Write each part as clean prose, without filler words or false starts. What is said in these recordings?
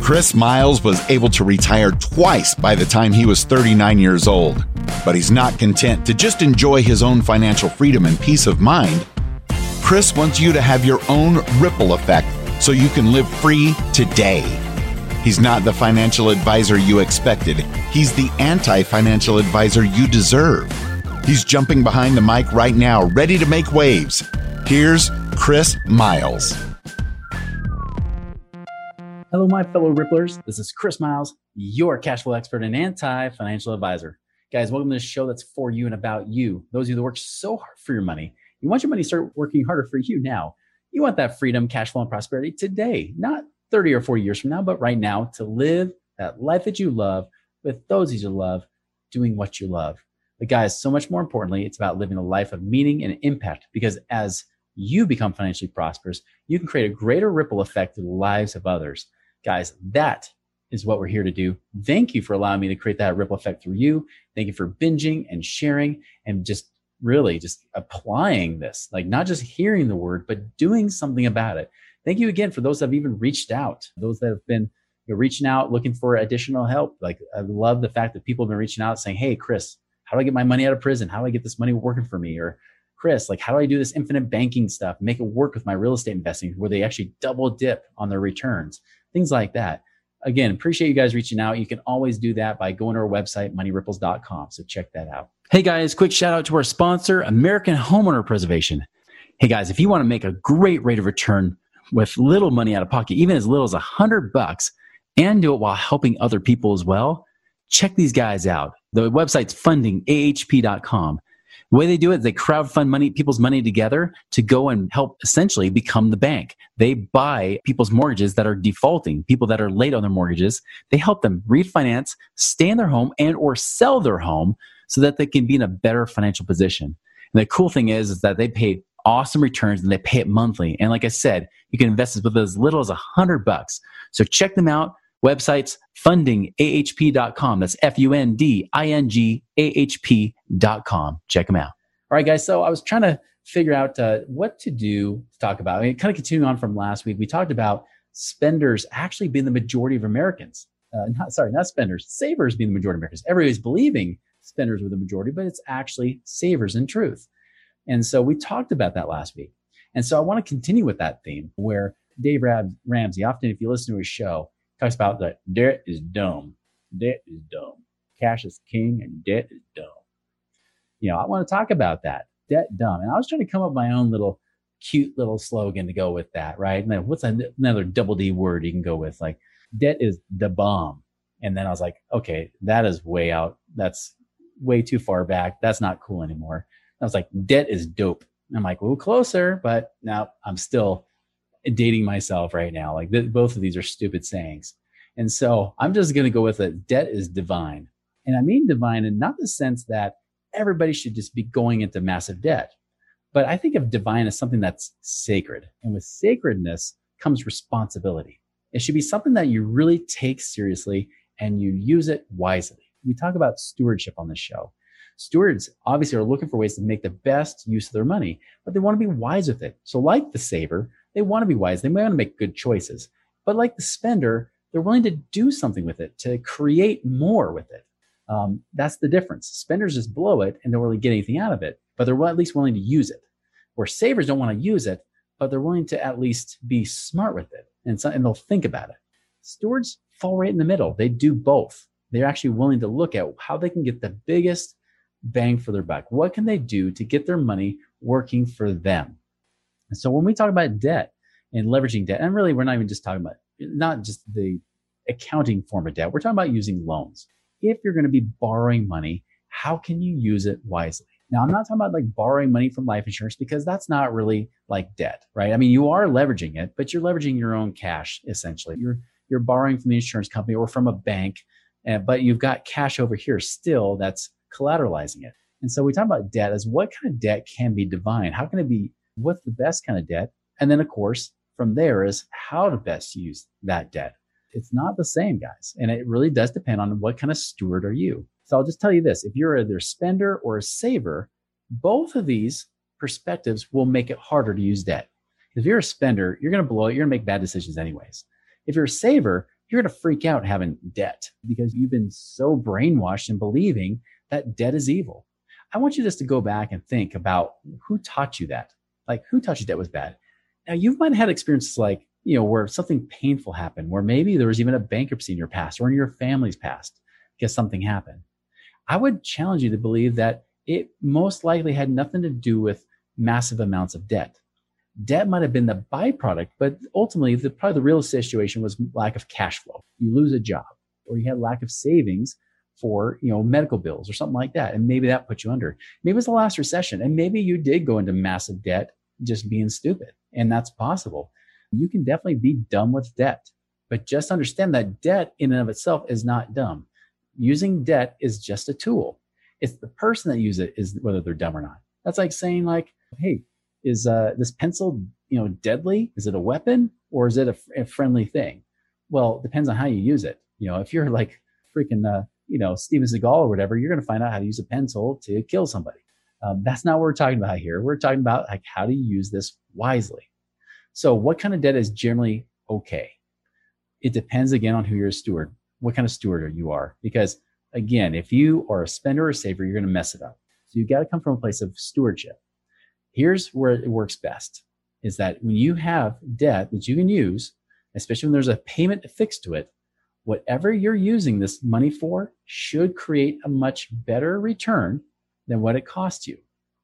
Chris Miles was able to retire twice by the time he was 39 years old. But he's not content to just enjoy his own financial freedom and peace of mind. Chris wants you to have your own ripple effect so you can live free today. He's not the financial advisor you expected. He's the anti-financial advisor you deserve. He's jumping behind the mic right now, ready to make waves. Here's Chris Miles. Hello, my fellow Ripplers. This is Chris Miles, your cash flow expert and anti-financial advisor. Guys, welcome to this show that's for you and about you. Those of you that work so hard for your money. You want your money to start working harder for you now. You want that freedom, cash flow, and prosperity today, not 30 or 40 years from now, but right now, to live that life that you love with those that you love, doing what you love. But guys, so much more importantly, it's about living a life of meaning and impact, because as you become financially prosperous, you can create a greater ripple effect to the lives of others. Guys, that is what we're here to do. Thank you for allowing me to create that ripple effect through you. Thank you for binging and sharing and just really just applying this, like not just hearing the word, but doing something about it. Thank you again for those that have even reached out, those that have been reaching out, looking for additional help. Like, I love the fact that people have been reaching out saying, hey, Chris, how do I get my money out of prison? How do I get this money working for me? Or Chris, like, how do I do this infinite banking stuff, make it work with my real estate investing where they actually double dip on their returns, things like that. Again, appreciate you guys reaching out. You can always do that by going to our website, moneyripples.com. So check that out. Hey guys, quick shout out to our sponsor, American Homeowner Preservation. Hey guys, if you want to make a great rate of return with little money out of pocket, even as little as $100, and do it while helping other people as well, check these guys out. The website's fundingahp.com. The way they do it, they crowdfund money, people's money together to go and help essentially become the bank. They buy people's mortgages that are defaulting, people that are late on their mortgages. They help them refinance, stay in their home, and or sell their home so that they can be in a better financial position. And the cool thing is that they pay awesome returns and they pay it monthly. And like I said, you can invest with as little as $100. So check them out. Websites, fundingahp.com. That's fundingahp.com. Check them out. All right, guys. So I was trying to figure out what to do to talk about. I mean, kind of continuing on from last week, we talked about spenders actually being the majority of Americans. Not spenders, savers being the majority of Americans. Everybody's believing spenders were the majority, but it's actually savers in truth. And so we talked about that last week. And so I want to continue with that theme where Dave Ramsey, often if you listen to his show, talks about that debt is dumb. Debt is dumb. Cash is king and debt is dumb. You know, I want to talk about that. Debt dumb. And I was trying to come up with my own little cute little slogan to go with that, right? And then what's another double D word you can go with? Like, debt is the bomb. And then I was like, okay, that is way out. That's way too far back. That's not cool anymore. I was like, debt is dope. And I'm like, well, closer, but now I'm still dating myself right now. Like both of these are stupid sayings. And so I'm just going to go with it. Debt is divine. And I mean divine in not the sense that everybody should just be going into massive debt, but I think of divine as something that's sacred. And with sacredness comes responsibility. It should be something that you really take seriously and you use it wisely. We talk about stewardship on this show. Stewards obviously are looking for ways to make the best use of their money, but they want to be wise with it. So like the saver, they want to be wise. They may want to make good choices. But like the spender, they're willing to do something with it, to create more with it. That's the difference. Spenders just blow it and don't really get anything out of it, but they're at least willing to use it. Where savers don't want to use it, but they're willing to at least be smart with it. And they'll think about it. Stewards fall right in the middle. They do both. They're actually willing to look at how they can get the biggest bang for their buck. What can they do to get their money working for them? And so when we talk about debt and leveraging debt, and really we're not even just talking about not just the accounting form of debt, we're talking about using loans. If you're going to be borrowing money, how can you use it wisely? Now, I'm not talking about like borrowing money from life insurance because that's not really like debt, right? I mean, you are leveraging it, but you're leveraging your own cash essentially. You're borrowing from the insurance company or from a bank, but you've got cash over here still that's collateralizing it. And so we talk about debt as what kind of debt can be divine? How can it be? What's the best kind of debt? And then of course, from there is how to best use that debt. It's not the same, guys. And it really does depend on what kind of steward are you. So I'll just tell you this, if you're either a spender or a saver, both of these perspectives will make it harder to use debt. If you're a spender, you're going to blow it. You're going to make bad decisions anyways. If you're a saver, you're going to freak out having debt because you've been so brainwashed in believing that debt is evil. I want you just to go back and think about who taught you that. Like, who taught you debt was bad? Now, you might have had experiences like, where something painful happened, where maybe there was even a bankruptcy in your past or in your family's past because something happened. I would challenge you to believe that it most likely had nothing to do with massive amounts of debt. Debt might have been the byproduct, but ultimately, probably the real situation was lack of cash flow. You lose a job, or you had lack of savings for medical bills or something like that, and maybe that put you under. Maybe it was the last recession, and maybe you did go into massive debt just being stupid, and that's possible. You can definitely be dumb with debt, but just understand that debt in and of itself is not dumb. Using debt is just a tool. It's the person that uses it is whether they're dumb or not. That's like saying like, hey, is this pencil, deadly? Is it a weapon or is it a friendly thing? Well, it depends on how you use it. If you're like freaking, Steven Seagal or whatever, you're going to find out how to use a pencil to kill somebody. That's not what we're talking about here. We're talking about like how to use this wisely. So what kind of debt is generally okay? It depends again on who you're a steward, what kind of steward you are. Because again, if you are a spender or a saver, you're going to mess it up. So you got to come from a place of stewardship. Here's where it works best is that when you have debt that you can use, especially when there's a payment affixed to it, whatever you're using this money for should create a much better return than what it costs you.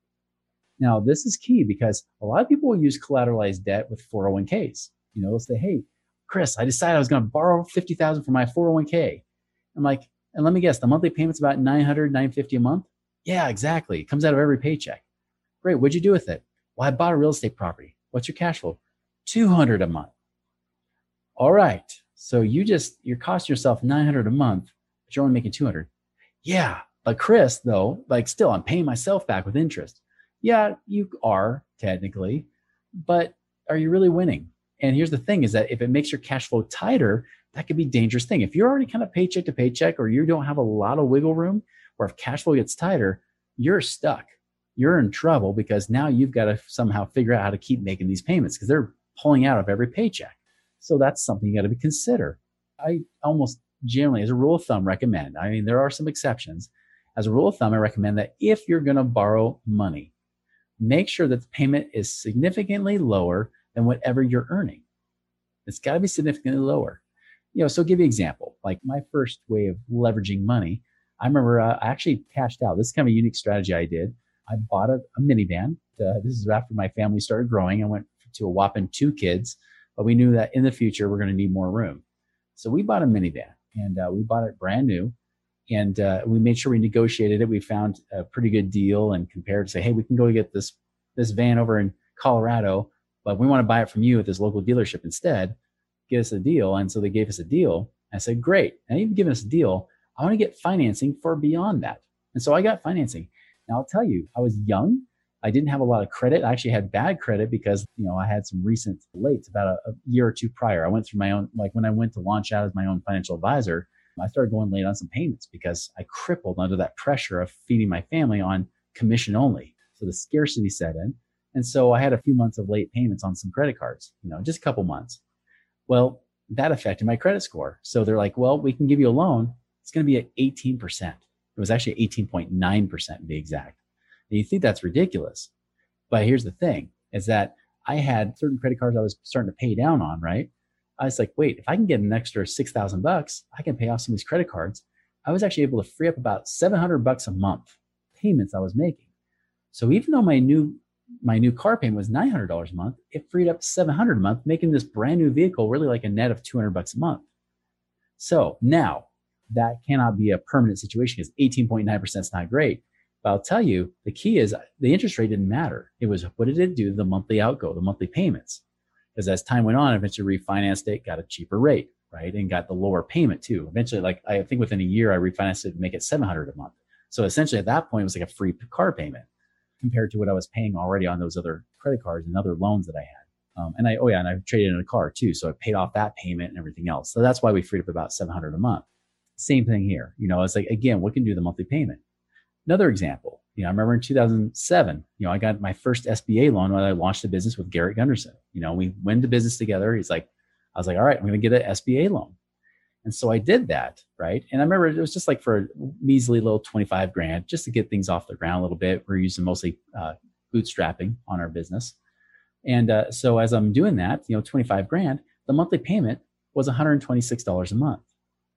Now, this is key because a lot of people will use collateralized debt with 401ks. They'll say, hey, Chris, I decided I was going to borrow $50,000 for my 401k. I'm like, and let me guess, the monthly payment's about $900, $950 a month? Yeah, exactly. It comes out of every paycheck. Great. What'd you do with it? Well, I bought a real estate property. What's your cash flow? $200 a month. All right. So you're costing yourself $900 a month, but you're only making $200. Yeah. But Chris, though, like still, I'm paying myself back with interest. Yeah, you are technically, but are you really winning? And here's the thing is that if it makes your cash flow tighter, that could be a dangerous thing. If you're already kind of paycheck to paycheck, or you don't have a lot of wiggle room, or if cash flow gets tighter, you're stuck. You're in trouble because now you've got to somehow figure out how to keep making these payments because they're pulling out of every paycheck. So that's something you got to consider. I almost generally, as a rule of thumb, recommend, there are some exceptions. As a rule of thumb, I recommend that if you're going to borrow money, make sure that the payment is significantly lower than whatever you're earning. It's got to be significantly lower. So I'll give you an example. Like my first way of leveraging money, I remember I actually cashed out. This is kind of a unique strategy I did. I bought a minivan. This is after my family started growing. I went to a whopping 2 kids, but we knew that in the future, we're going to need more room. So we bought a minivan and we bought it brand new. And we made sure we negotiated it. We found a pretty good deal and compared to say, hey, we can go get this van over in Colorado, but we want to buy it from you at this local dealership instead. Get us a deal. And so they gave us a deal. I said, great. Now you've given us a deal. I want to get financing for beyond that. And so I got financing. Now I'll tell you, I was young. I didn't have a lot of credit. I actually had bad credit because, I had some recent lates about a year or two prior. I went through my own, like when I went to launch out as my own financial advisor, I started going late on some payments because I crippled under that pressure of feeding my family on commission only. So the scarcity set in. And so I had a few months of late payments on some credit cards, just a couple months. Well, that affected my credit score. So they're like, well, we can give you a loan. It's going to be at 18%. It was actually 18.9% to be exact. And you think that's ridiculous. But here's the thing is that I had certain credit cards I was starting to pay down on, right? I was like, wait, if I can get an extra $6,000, I can pay off some of these credit cards. I was actually able to free up about $700 a month payments I was making. So even though my new car payment was $900 a month, it freed up $700 a month, making this brand new vehicle really like a net of $200 a month. So now that cannot be a permanent situation because 18.9% is not great. But I'll tell you, the key is the interest rate didn't matter. It was what did it do to the monthly outgo, the monthly payments? Because as time went on, I eventually refinanced it, got a cheaper rate, right? And got the lower payment too. Eventually, I think within a year, I refinanced it to make it $700 a month. So essentially at that point, it was like a free car payment compared to what I was paying already on those other credit cards and other loans that I had. And I traded in a car too. So I paid off that payment and everything else. So that's why we freed up about $700 a month. Same thing here. It's like, again, what can do the monthly payment? Another example, I remember in 2007, I got my first SBA loan when I launched a business with Garrett Gunderson. We went to business together. I was like, all right, I'm going to get an SBA loan. And so I did that, right? And I remember it was just like for a measly little 25 grand just to get things off the ground a little bit. We're using mostly bootstrapping on our business. And so as I'm doing that, 25 grand, the monthly payment was $126 a month.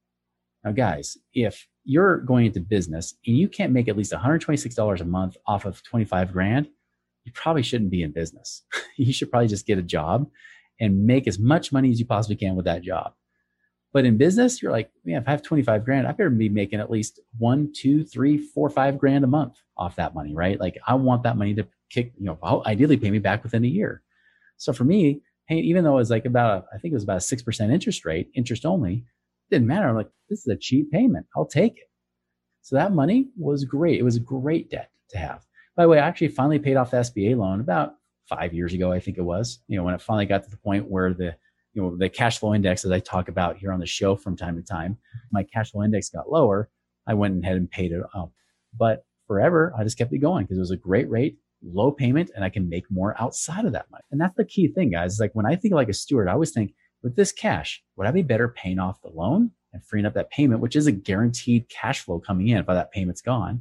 Now, guys, if you're going into business and you can't make at least $126 a month off of 25 grand, you probably shouldn't be in business. You should probably just get a job and make as much money as you possibly can with that job. But in business, you're like, man, if I have 25 grand, I better be making at least 1, 2, 3, 4, 5 grand a month off that money, right? Like I want that money to kick, ideally pay me back within a year. So for me, hey, even though it was like I think it was about a 6% interest rate, interest only, didn't matter. I'm like, this is a cheap payment. I'll take it. So that money was great. It was a great debt to have. By the way, I actually finally paid off the SBA loan about 5 years ago, I think it was, when it finally got to the point where the cash flow index, as I talk about here on the show from time to time, my cash flow index got lower. I went ahead and paid it up. But forever, I just kept it going because it was a great rate, low payment, and I can make more outside of that money. And that's the key thing, guys. It's like when I think like a steward, I always think with this cash, would I be better paying off the loan and freeing up that payment, which is a guaranteed cash flow coming in if that payment's gone,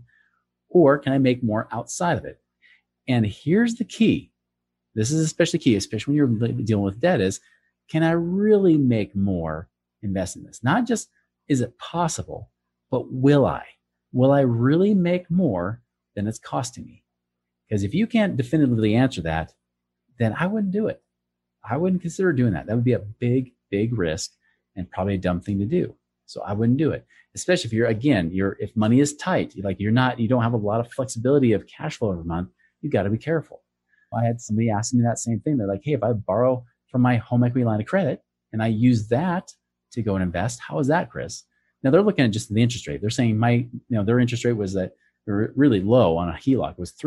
or can I make more outside of it? And here's the key. This is especially key, especially when you're dealing with debt, is can I really make more invest in this? Not just is it possible, but will I? Will I really make more than it's costing me? Because if you can't definitively answer that, then I wouldn't do it. I wouldn't consider doing that. That would be a big, big risk and probably a dumb thing to do. So I wouldn't do it. Especially if if money is tight, you don't have a lot of flexibility of cash flow every month, you got to be careful. I had somebody asking me that same thing. They're like, hey, if I borrow from my home equity line of credit and I use that to go and invest, how is that, Chris? Now they're looking at just the interest rate. They're saying their interest rate was that really low on a HELOC was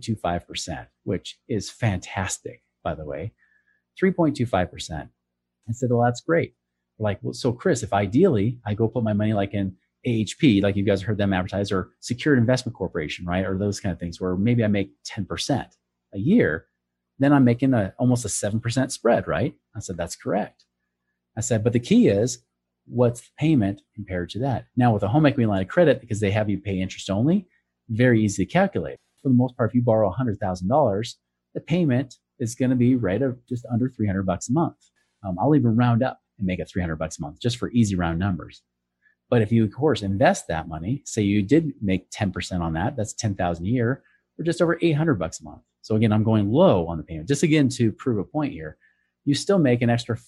3.25%, which is fantastic, by the way, 3.25%. I said, well, that's great. They're like, well, so Chris, if ideally I go put my money like in AHP, like you guys heard them advertise, or Secured Investment Corporation, right? Or those kind of things where maybe I make 10% a year, then I'm making almost a 7% spread, right? I said, that's correct. I said, but the key is what's the payment compared to that? Now with a home equity line of credit, because they have you pay interest only, very easy to calculate. For the most part, if you borrow $100,000, the payment is going to be right at just under $300 a month. I'll even round up and make it $300 a month just for easy round numbers. But if you, of course, invest that money, say you did make 10% on that, that's $10,000 a year, or just over $800 a month. So again, I'm going low on the payment. Just again, to prove a point here, you still make an extra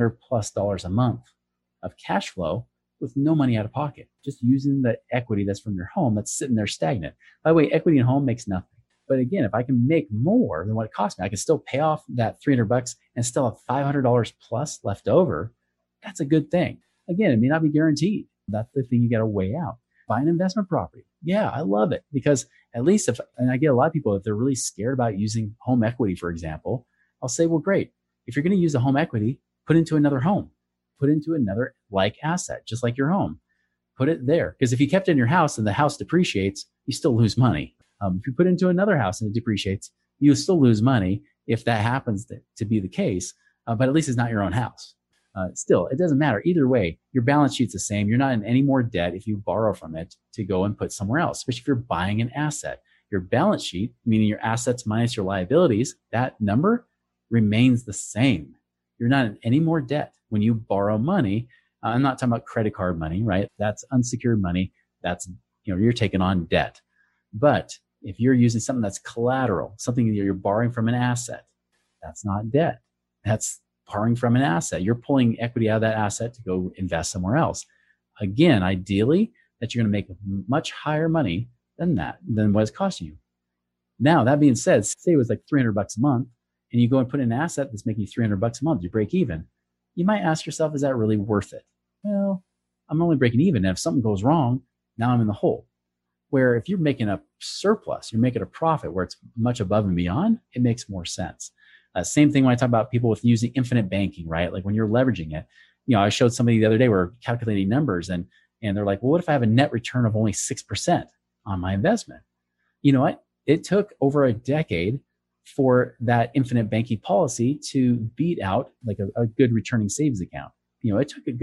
$500+ a month of cash flow with no money out of pocket, just using the equity that's from your home that's sitting there stagnant. By the way, equity in home makes nothing. But again, if I can make more than what it cost me, I can still pay off that $300 and still have $500 plus left over. That's a good thing. Again, it may not be guaranteed. That's the thing you got to weigh out. Buy an investment property. Yeah, I love it because at least and I get a lot of people, if they're really scared about using home equity, for example, I'll say, well, great. If you're going to use the home equity, put into another home, put into another like asset, just like your home, put it there. Because if you kept it in your house and the house depreciates, you still lose money. If you put it into another house and it depreciates, you still lose money if that happens to be the case. But at least it's not your own house. Still, it doesn't matter. Either way, your balance sheet's the same. You're not in any more debt if you borrow from it to go and put somewhere else, especially if you're buying an asset. Your balance sheet, meaning your assets minus your liabilities, that number remains the same. You're not in any more debt when you borrow money. I'm not talking about credit card money, right? That's unsecured money. That's, you're taking on debt. But if you're using something that's collateral, something that you're borrowing from an asset, that's not debt. That's borrowing from an asset. You're pulling equity out of that asset to go invest somewhere else. Again, ideally, that you're going to make much higher money than what it's costing you. Now, that being said, say it was like $300 a month, and you go and put in an asset that's making you $300 a month, you break even. You might ask yourself, is that really worth it? Well, I'm only breaking even. And if something goes wrong, now I'm in the hole. Where if you're making a surplus, you're making a profit where it's much above and beyond, it makes more sense. Same thing when I talk about people with using infinite banking, right? Like when you're leveraging it. I showed somebody the other day, we're calculating numbers and they're like, well, what if I have a net return of only 6% on my investment? You know what? It took over a decade for that infinite banking policy to beat out like a good returning savings account. It took a good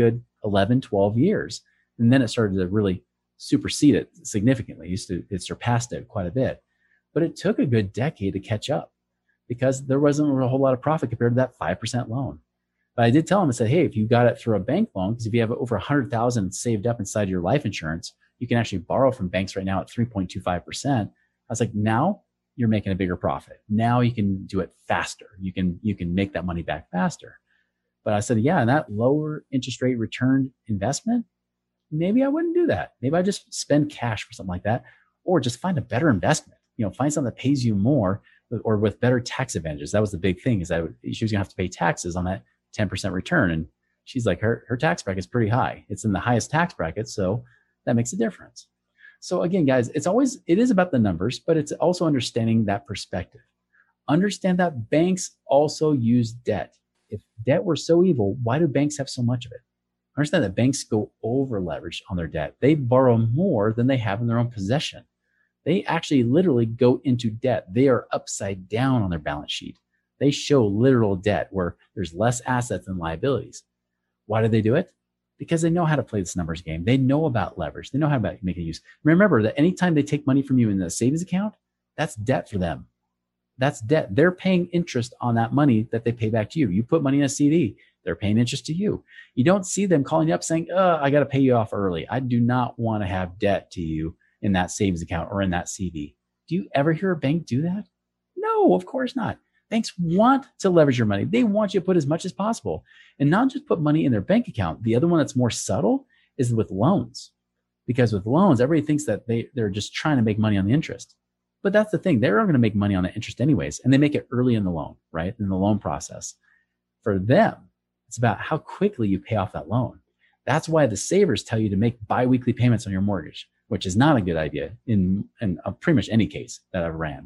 11, 12 years. And then it started to really supersede it significantly. It surpassed it quite a bit. But it took a good decade to catch up because there wasn't a whole lot of profit compared to that 5% loan. But I did tell him, I said, hey, if you got it through a bank loan, because if you have over 100,000 saved up inside your life insurance, you can actually borrow from banks right now at 3.25%. I was like, now you're making a bigger profit. Now you can do it faster. You can make that money back faster. But I said, yeah, and that lower interest rate return investment, maybe I wouldn't do that. Maybe I just spend cash for something like that, or just find a better investment. Find something that pays you more or with better tax advantages. That was the big thing, is that she was gonna have to pay taxes on that 10% return. And she's like, her tax bracket is pretty high. It's in the highest tax bracket. So that makes a difference. So again, guys, it is about the numbers, but it's also understanding that perspective. Understand that banks also use debt. If debt were so evil, why do banks have so much of it? Understand that banks go over leveraged on their debt. They borrow more than they have in their own possession. They actually literally go into debt. They are upside down on their balance sheet. They show literal debt where there's less assets than liabilities. Why do they do it? Because they know how to play this numbers game. They know about leverage. They know how to make a use. Remember that anytime they take money from you in the savings account, that's debt for them. That's debt. They're paying interest on that money that they pay back to you. You put money in a CD, they're paying interest to you. You don't see them calling you up saying, I got to pay you off early. I do not want to have debt to you in that savings account or in that CD. Do you ever hear a bank do that? No, of course not. Banks want to leverage your money. They want you to put as much as possible, and not just put money in their bank account. The other one that's more subtle is with loans, because with loans, everybody thinks that they're just trying to make money on the interest. But that's the thing. They're going to make money on the interest anyways, and they make it early in the loan, right? In the loan process. For them, it's about how quickly you pay off that loan. That's why the savers tell you to make biweekly payments on your mortgage, which is not a good idea in pretty much any case that I've ran.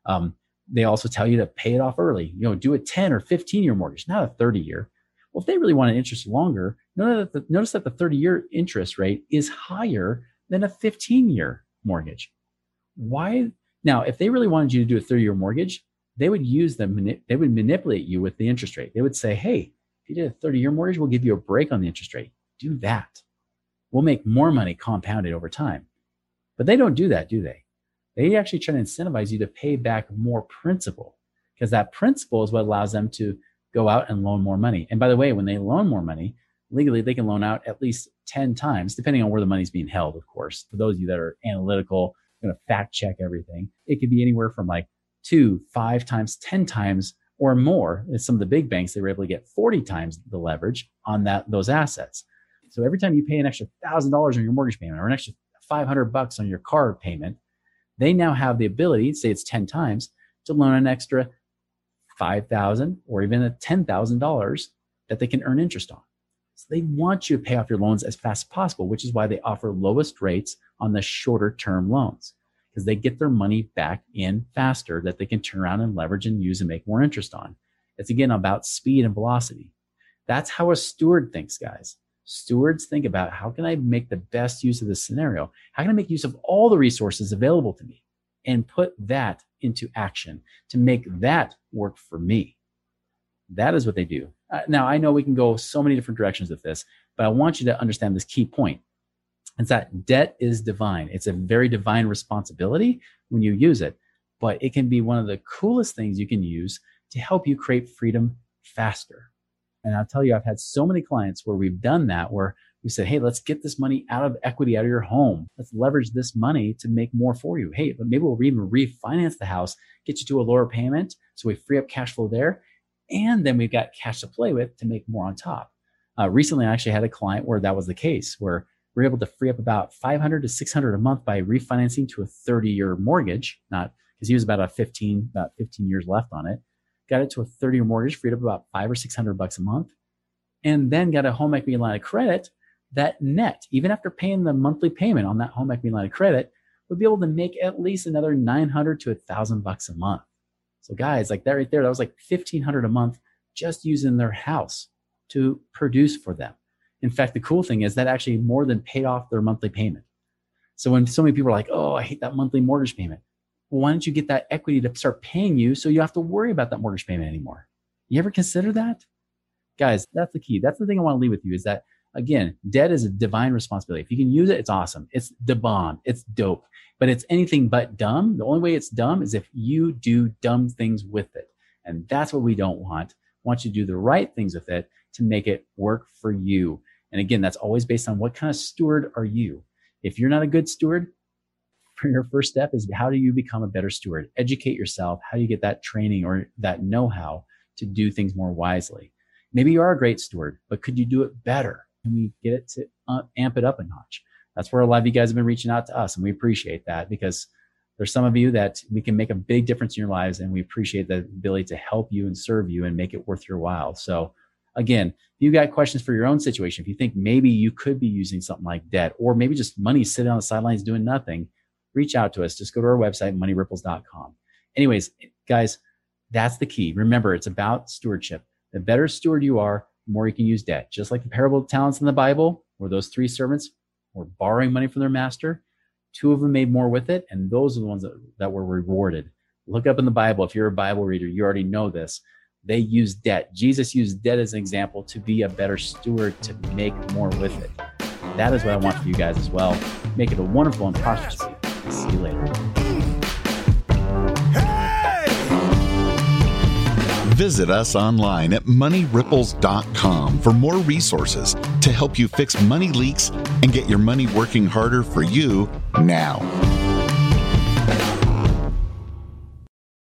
They also tell you to pay it off early. Do a 10 or 15-year mortgage, not a 30-year. Well, if they really want an interest longer, notice that the 30-year interest rate is higher than a 15-year mortgage. Why? Now, if they really wanted you to do a 30-year mortgage, they would manipulate you with the interest rate. They would say, hey, if you did a 30-year mortgage, we'll give you a break on the interest rate. Do that. We'll make more money compounded over time. But they don't do that, do they? They actually try to incentivize you to pay back more principal, because that principal is what allows them to go out and loan more money. And by the way, when they loan more money, legally, they can loan out at least 10 times, depending on where the money's being held, of course. For those of you that are analytical, going to fact check everything, it could be anywhere from like 2, 5 times, 10 times or more. In some of the big banks, they were able to get 40 times the leverage on those assets. So every time you pay an extra $1,000 on your mortgage payment or an extra $500 on your car payment, they now have the ability, say it's 10 times, to loan an extra $5,000 or even a $10,000 that they can earn interest on. So they want you to pay off your loans as fast as possible, which is why they offer lowest rates on the shorter term loans, because they get their money back in faster that they can turn around and leverage and use and make more interest on. It's again about speed and velocity. That's how a steward thinks, guys. Stewards think about, how can I make the best use of this scenario? How can I make use of all the resources available to me and put that into action to make that work for me? That is what they do. Now, I know we can go so many different directions with this, but I want you to understand this key point. It's that debt is divine. It's a very divine responsibility when you use it, but it can be one of the coolest things you can use to help you create freedom faster. And I'll tell you, I've had so many clients where we've done that, where we said, hey, let's get this money out of equity, out of your home. Let's leverage this money to make more for you. Hey, maybe we'll even refinance the house, get you to a lower payment, so we free up cash flow there. And then we've got cash to play with to make more on top. Recently, I actually had a client where that was the case, where we're able to free up about $500 to $600 a month by refinancing to a 30-year mortgage, not because he was about 15 years left on it. Got it to a 30-year mortgage, freed up about $500 or $600 a month, and then got a home equity line of credit that net, even after paying the monthly payment on that home equity line of credit, would be able to make at least another $900 to $1,000 a month. So guys, like that right there, that was like $1,500 a month just using their house to produce for them. In fact, the cool thing is that actually more than paid off their monthly payment. So when so many people are like, oh, I hate that monthly mortgage payment. Well, why don't you get that equity to start paying you so you have to worry about that mortgage payment anymore? You ever consider that? Guys, that's the key. That's the thing I want to leave with you, is that Again, debt is a divine responsibility. If you can use it, it's awesome. It's the bomb. It's dope. But it's anything but dumb. The only way it's dumb is if you do dumb things with it. And that's what we don't want. We want you to do the right things with it to make it work for you. And again, that's always based on what kind of steward are you? If you're not a good steward, for your first step is how do you become a better steward? Educate yourself. How do you get that training or that know-how to do things more wisely? Maybe you are a great steward, but could you do it better? Can we get it to amp it up a notch? That's where a lot of you guys have been reaching out to us, and we appreciate that because there's some of you that we can make a big difference in your lives, and we appreciate the ability to help you and serve you and make it worth your while. So again, if you got questions for your own situation, if you think maybe you could be using something like debt or maybe just money sitting on the sidelines doing nothing, reach out to us. Just go to our website, moneyripples.com. Anyways, guys, that's the key. Remember, it's about stewardship. The better steward you are, the more you can use debt. Just like the parable of talents in the Bible, where those 3 servants were borrowing money from their master, 2 of them made more with it, and those are the ones that were rewarded. Look up in the Bible. If you're a Bible reader, you already know this. They used debt. Jesus used debt as an example to be a better steward, to make more with it. That is what I want for you guys as well. Make it a wonderful and prosperous week. See you later. Visit us online at moneyripples.com for more resources to help you fix money leaks and get your money working harder for you now.